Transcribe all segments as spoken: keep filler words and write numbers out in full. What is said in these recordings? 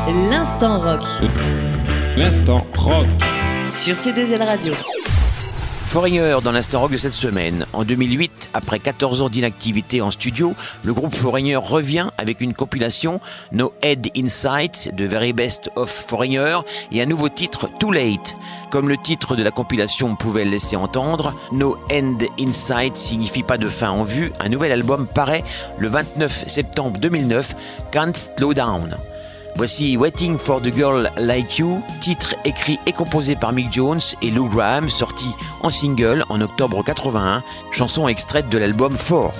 L'instant rock. L'instant rock. Sur C deux L Radio. Foreigner dans l'instant rock de cette semaine. En deux mille huit, après quatorze ans d'inactivité en studio, le groupe Foreigner revient avec une compilation No Head Insight, The Very Best of Foreigner, et un nouveau titre, Too Late. Comme le titre de la compilation pouvait le laisser entendre, No End Insight signifie pas de fin en vue. Un nouvel album paraît le vingt-neuf septembre deux mille neuf, Can't Slow Down. Voici Waiting for the Girl Like You, titre écrit et composé par Mick Jones et Lou Gramm, sorti en single en octobre quatre-vingt-un, chanson extraite de l'album Four.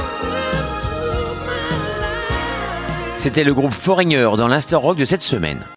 C'était le groupe Foreigner dans l'instant rock de cette semaine.